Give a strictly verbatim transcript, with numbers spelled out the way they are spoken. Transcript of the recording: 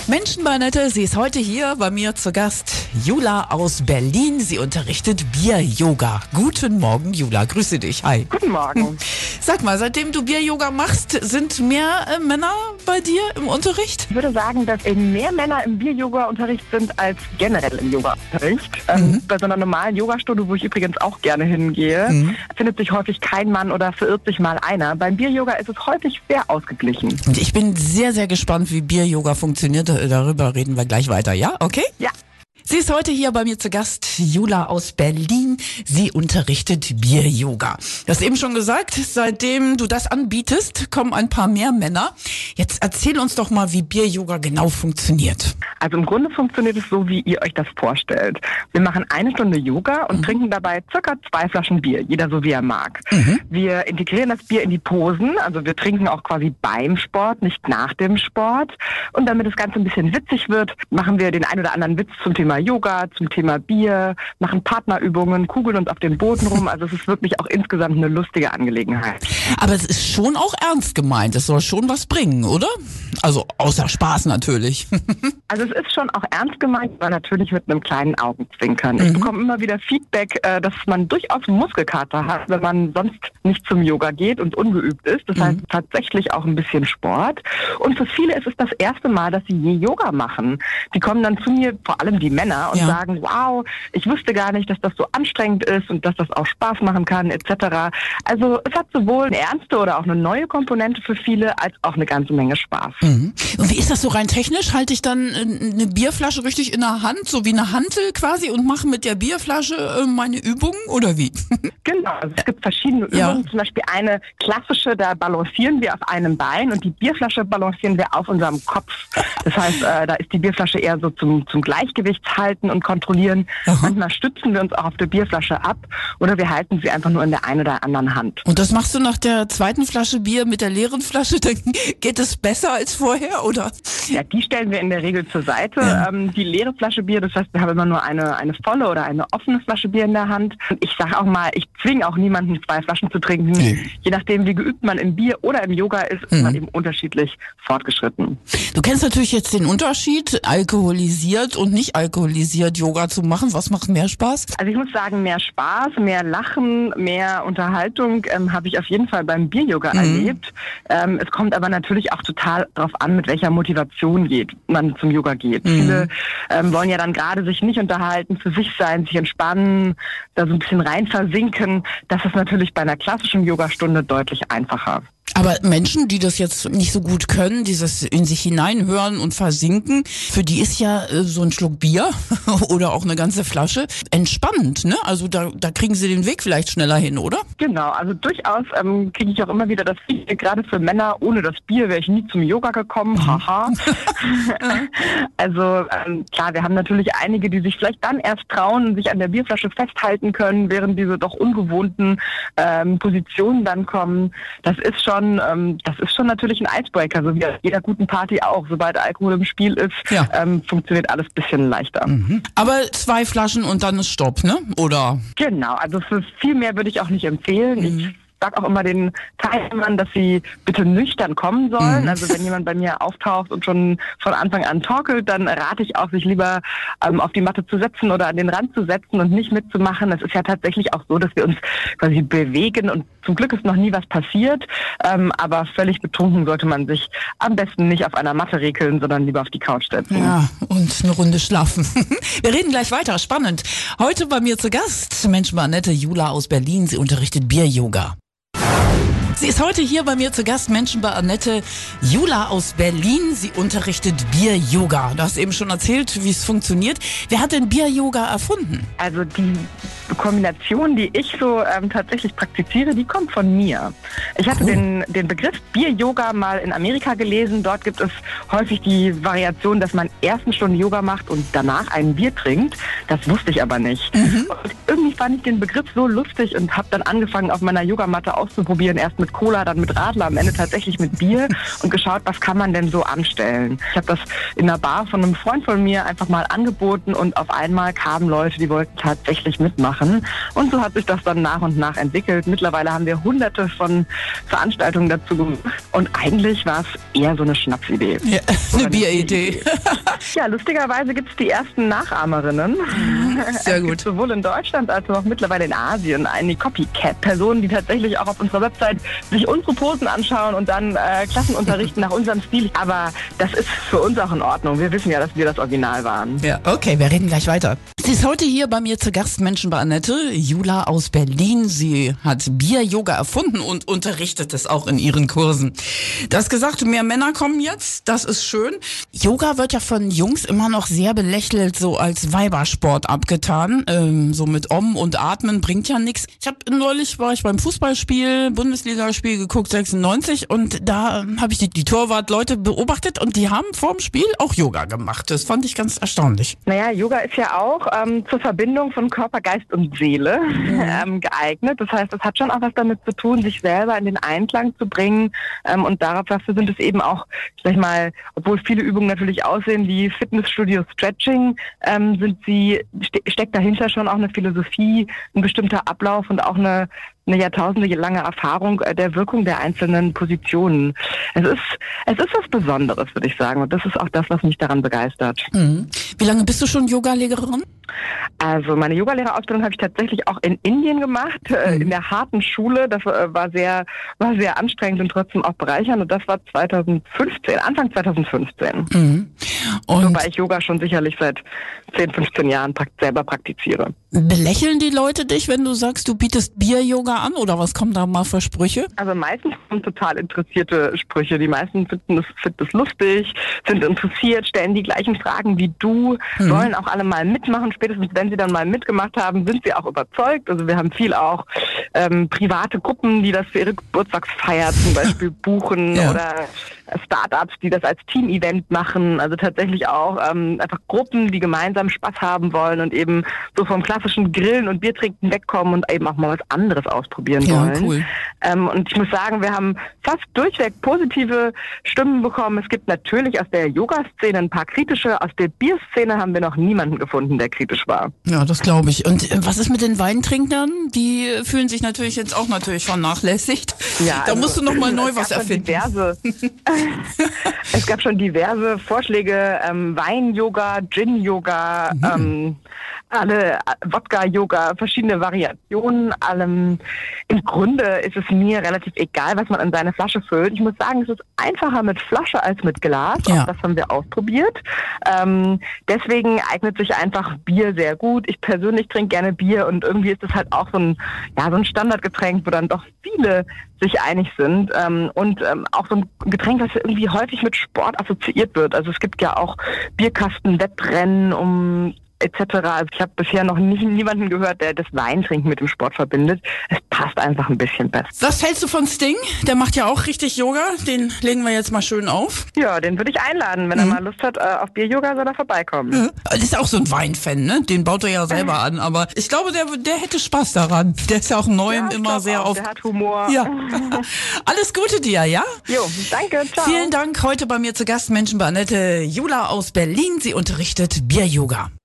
Menschen bei Annette, sie ist heute hier bei mir zu Gast. Jula aus Berlin, sie unterrichtet Bier-Yoga. Guten Morgen, Jula, grüße dich, hi. Guten Morgen. Sag mal, seitdem du Bier-Yoga machst, sind mehr äh, Männer bei dir im Unterricht? Ich würde sagen, dass eben mehr Männer im Bier-Yoga-Unterricht sind als generell im Yoga-Unterricht. Ähm, Mhm. Bei so einer normalen Yogastunde, wo ich übrigens auch gerne hingehe, Mhm. findet sich häufig kein Mann oder verirrt sich mal einer. Beim Bier-Yoga ist es häufig sehr ausgeglichen. Und ich bin sehr, sehr gespannt, wie Bier-Yoga funktioniert. Darüber reden wir gleich weiter, ja? Okay? Ja. Sie ist heute hier bei mir zu Gast, Jula aus Berlin. Sie unterrichtet Bier-Yoga. Du hast eben schon gesagt, seitdem du das anbietest, kommen ein paar mehr Männer. Jetzt erzähl uns doch mal, wie Bier-Yoga genau funktioniert. Also im Grunde funktioniert es so, wie ihr euch das vorstellt. Wir machen eine Stunde Yoga und Mhm. trinken dabei circa zwei Flaschen Bier, jeder so wie er mag. Mhm. Wir integrieren das Bier in die Posen, also wir trinken auch quasi beim Sport, nicht nach dem Sport. Und damit das Ganze ein bisschen witzig wird, machen wir den ein oder anderen Witz zum Thema Yoga, zum Thema Bier, machen Partnerübungen, kugeln uns auf dem Boden rum. Also es ist wirklich auch insgesamt eine lustige Angelegenheit. Aber es ist schon auch ernst gemeint. Es soll schon was bringen, oder? Also außer Spaß natürlich. Also es ist schon auch ernst gemeint, aber natürlich mit einem kleinen Augenzwinkern. Mhm. Ich bekomme immer wieder Feedback, äh, dass man durchaus Muskelkater hat, wenn man sonst nicht zum Yoga geht und ungeübt ist. Das Mhm. heißt tatsächlich auch ein bisschen Sport. Und für viele ist es das erste Mal, dass sie je Yoga machen. Die kommen dann zu mir, vor allem die Männer, und Ja. sagen, wow, ich wusste gar nicht, dass das so anstrengend ist und dass das auch Spaß machen kann, et cetera. Also es hat sowohl eine ernste oder auch eine neue Komponente für viele, als auch eine ganze Menge Spaß. Mhm. Und wie ist das so rein technisch? Halte ich dann äh, eine Bierflasche richtig in der Hand, so wie eine Hantel quasi, und mache mit der Bierflasche äh, meine Übungen, oder wie? Genau, also es gibt verschiedene Übungen, Ja. zum Beispiel eine klassische, da balancieren wir auf einem Bein und die Bierflasche balancieren wir auf unserem Kopf. Das heißt, äh, da ist die Bierflasche eher so zum, zum Gleichgewichtshalten und kontrollieren. Aha. Manchmal stützen wir uns auch auf der Bierflasche ab oder wir halten sie einfach nur in der einen oder anderen Hand. Und das machst du nach der zweiten Flasche Bier mit der leeren Flasche, dann geht es besser als vorher, oder? Ja, die stellen wir in der Regel zur Seite. Ja. Ähm, die leere Flasche Bier, das heißt, wir haben immer nur eine, eine volle oder eine offene Flasche Bier in der Hand. Und ich sage auch mal, ich zwinge auch niemanden, zwei Flaschen zu trinken. Nee. Je nachdem, wie geübt man im Bier oder im Yoga ist, ist Mhm. man eben unterschiedlich fortgeschritten. Du kennst natürlich jetzt den Unterschied, alkoholisiert und nicht alkoholisiert Yoga zu machen. Was macht mehr Spaß? Also ich muss sagen, mehr Spaß, mehr Lachen, mehr Unterhaltung ähm, habe ich auf jeden Fall beim Bier-Yoga Mhm. erlebt. Ähm, es kommt aber natürlich auch total darauf an, mit welcher Motivation geht, man zum Yoga geht. Mhm. Viele ähm, wollen ja dann gerade sich nicht unterhalten, für sich sein, sich entspannen, da so ein bisschen rein versinken. Das ist natürlich bei einer klassischen Yogastunde deutlich einfacher. Aber Menschen, die das jetzt nicht so gut können, dieses in sich hineinhören und versinken, für die ist ja äh, so ein Schluck Bier oder auch eine ganze Flasche entspannend, ne? Also da, da kriegen sie den Weg vielleicht schneller hin, oder? Genau, also durchaus ähm, kriege ich auch immer wieder das Feedback, gerade für Männer, ohne das Bier wäre ich nie zum Yoga gekommen, haha. Also ähm, klar, wir haben natürlich einige, die sich vielleicht dann erst trauen, sich an der Bierflasche festhalten können, während diese doch ungewohnten ähm, Positionen dann kommen. Das ist schon, ähm, das ist schon natürlich ein Icebreaker, so wie auf jeder guten Party auch. Sobald Alkohol im Spiel ist, Ja. ähm, funktioniert alles ein bisschen leichter. Mhm. Aber zwei Flaschen und dann ist Stopp, ne? Oder? Genau, also für viel mehr würde ich auch nicht empfehlen. Mhm. Ich sag auch immer den Teilnehmern, dass sie bitte nüchtern kommen sollen. Mhm. Also wenn jemand bei mir auftaucht und schon von Anfang an torkelt, dann rate ich auch, sich lieber ähm, auf die Matte zu setzen oder an den Rand zu setzen und nicht mitzumachen. Es ist ja tatsächlich auch so, dass wir uns quasi bewegen und zum Glück ist noch nie was passiert. Ähm, aber völlig betrunken sollte man sich am besten nicht auf einer Matte regeln, sondern lieber auf die Couch setzen. Ja, und eine Runde schlafen. Wir reden gleich weiter, spannend. Heute bei mir zu Gast, Mensch, Annette, Jula aus Berlin. Sie unterrichtet Bier-Yoga. Sie ist heute hier bei mir zu Gast, Menschen bei Annette, Jula aus Berlin. Sie unterrichtet Bier-Yoga. Du hast eben schon erzählt, wie es funktioniert. Wer hat denn Bier-Yoga erfunden? Also die Kombination, die ich so ähm, tatsächlich praktiziere, die kommt von mir. Ich hatte Cool. den, den Begriff Bier-Yoga mal in Amerika gelesen. Dort gibt es häufig die Variation, dass man erst eine Stunde Yoga macht und danach ein Bier trinkt. Das wusste ich aber nicht. Mhm. Und irgendwie fand ich den Begriff so lustig und habe dann angefangen, auf meiner Yogamatte auszuprobieren. Erst mit Cola, dann mit Radler, am Ende tatsächlich mit Bier und geschaut, was kann man denn so anstellen. Ich habe das in einer Bar von einem Freund von mir einfach mal angeboten und auf einmal kamen Leute, die wollten tatsächlich mitmachen. Und so hat sich das dann nach und nach entwickelt. Mittlerweile haben wir hunderte von Veranstaltungen dazu gemacht und eigentlich war es eher so eine Schnapsidee. Ja, Oder eine Bieridee. Ja, lustigerweise gibt es die ersten Nachahmerinnen. Sehr gut. Es gibt sowohl in Deutschland als auch mittlerweile in Asien einige Copycat-Personen, die tatsächlich auch auf unserer Website sich unsere Posen anschauen und dann äh, Klassen unterrichten nach unserem Stil. Aber das ist für uns auch in Ordnung. Wir wissen ja, dass wir das Original waren. Ja, okay, wir reden gleich weiter. Sie ist heute hier bei mir zu Gast, Menschen bei Annette, Jula aus Berlin. Sie hat Bier-Yoga erfunden und unterrichtet es auch in ihren Kursen. Du hast gesagt, mehr Männer kommen jetzt, das ist schön. Yoga wird ja von Jungs immer noch sehr belächelt, so als Weibersport abgetan. Ähm, so mit Om und Atmen bringt ja nichts. Ich habe neulich, war ich beim Fußballspiel, Bundesligaspiel geguckt, sechsundneunzig, und da ähm, habe ich die, die Torwartleute beobachtet und die haben vorm Spiel auch Yoga gemacht. Das fand ich ganz erstaunlich. Naja, Yoga ist ja auch ähm, zur Verbindung von Körper, Geist und Seele mhm. ähm, geeignet. Das heißt, es hat schon auch was damit zu tun, sich selber in den Einklang zu bringen. Ähm, und dafür sind es eben auch, sag ich mal, obwohl viele Übungen natürlich aussehen wie Fitnessstudio Stretching, ähm, sind sie, ste- steckt dahinter schon auch eine Philosophie, ein bestimmter Ablauf und auch eine eine jahrtausendelange Erfahrung der Wirkung der einzelnen Positionen. Es ist, es ist was Besonderes, würde ich sagen. Und das ist auch das, was mich daran begeistert. Mhm. Wie lange bist du schon Yoga-Lehrerin? Also meine Yogalehrerausbildung habe ich tatsächlich auch in Indien gemacht, mhm. in der harten Schule. Das war sehr, war sehr anstrengend und trotzdem auch bereichernd. Und das war zweitausendfünfzehn, Anfang zweitausendfünfzehn. Mhm. Und wobei ich Yoga schon sicherlich seit zehn, fünfzehn Jahren selber praktiziere. Belächeln die Leute dich, wenn du sagst, du bietest Bier-Yoga an, oder was kommen da mal für Sprüche? Also meistens kommen total interessierte Sprüche. Die meisten finden es, finden es lustig, sind interessiert, stellen die gleichen Fragen wie du, mhm. wollen auch alle mal mitmachen. Spätestens wenn sie dann mal mitgemacht haben, sind sie auch überzeugt. Also wir haben viel auch ähm, private Gruppen, die das für ihre Geburtstagsfeier zum Beispiel buchen ja. oder Startups, die das als Team-Event machen. Also tatsächlich auch ähm, einfach Gruppen, die gemeinsam Spaß haben wollen und eben so vom klassischen Grillen und Biertrinken wegkommen und eben auch mal was anderes ausprobieren ja, wollen. Cool. Ähm, und ich muss sagen, wir haben fast durchweg positive Stimmen bekommen. Es gibt natürlich aus der Yoga-Szene ein paar kritische. Aus der Bierszene haben wir noch niemanden gefunden, der kritisch war. Ja, das glaube ich. Und äh, was ist mit den Weintrinkern? Die fühlen sich natürlich jetzt auch natürlich vernachlässigt. Ja, da also, musst du noch mal neu was erfinden. Diverse, es gab schon diverse Vorschläge, ähm, Wein-Yoga, Gin-Yoga, mhm. ähm, alle Wodka-Yoga, verschiedene Variationen. Allem, im Grunde ist es mir relativ egal, was man in seine Flasche füllt. Ich muss sagen, es ist einfacher mit Flasche als mit Glas. Ja. Auch das haben wir ausprobiert. Ähm, deswegen eignet sich einfach Bier sehr gut. Ich persönlich trinke gerne Bier und irgendwie ist es halt auch so ein, ja, so ein Standardgetränk, wo dann doch viele sich einig sind. Ähm, und ähm, auch so ein Getränk, das irgendwie häufig mit Sport assoziiert wird. Also es gibt ja auch Bierkasten-Wettrennen um et cetera. Also ich habe bisher noch nie, niemanden gehört, der das Weintrinken mit dem Sport verbindet. Es passt einfach ein bisschen besser. Was hältst du von Sting? Der macht ja auch richtig Yoga. Den legen wir jetzt mal schön auf. Ja, den würde ich einladen. Wenn mhm. er mal Lust hat auf Bier-Yoga, soll er vorbeikommen. Mhm. Das ist auch so ein Weinfan, ne? Den baut er ja selber an. Aber ich glaube, der, der hätte Spaß daran. Der ist ja auch Neuem ja, immer sehr auch. auf... Der hat Humor. Ja. Alles Gute dir, ja? Jo, danke. Ciao. Vielen Dank. Heute bei mir zu Gast Menschen bei Annette, Jula aus Berlin. Sie unterrichtet Bier-Yoga.